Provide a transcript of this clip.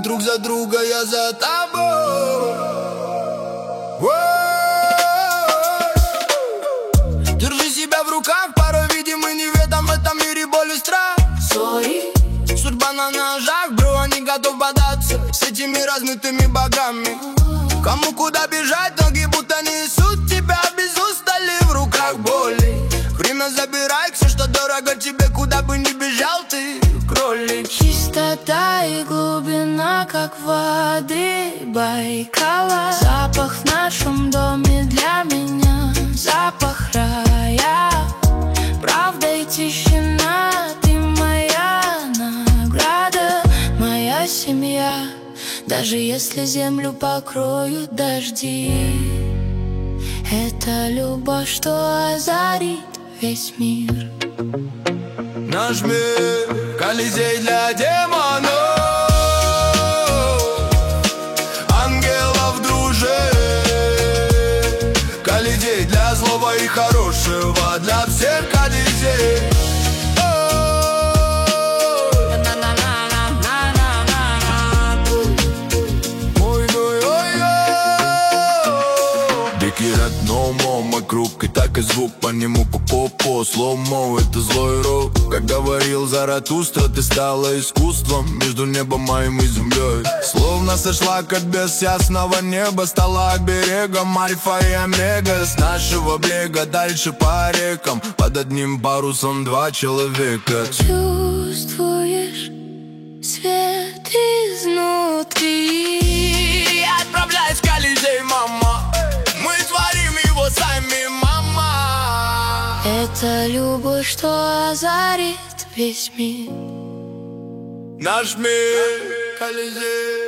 друг за друга, я за тобой. Держи себя в руках, порой видимый неведом в этом мире боль и страх. Sorry. Судьба на ножах, бро, не готов бодаться с этими размытыми богами. Кому куда бежать, ноги будто несут тебя без устали, в руках боли. Время забирай все, что дорого тебе, куда бы ни бежал ты, кролик. Чистота и глубина, как воды Байкала. Запах в нашем доме для меня, запах рая. Правда и тишина, ты моя награда, моя семья. Даже если землю покроют дожди, это любовь, что озарит весь мир. Наш мир — Колизей для демонов, ангелов дружи. Колизей для злого и хорошего, для всех Колизей. Мой круг, и так и звук по нему по слоумо, это злой рок. Как говорил Заратустра, ты стала искусством между небом моим и землей. Словно сошла как без ясного неба, стала берегом альфа и омега. С нашего берега дальше по рекам, под одним парусом два человека. Чувствуешь свет изнутри? Отправляйся в Колизей, мама, мы творим его сами, мама. Это любовь, что озарит весь мир. Наш мир — Колизей.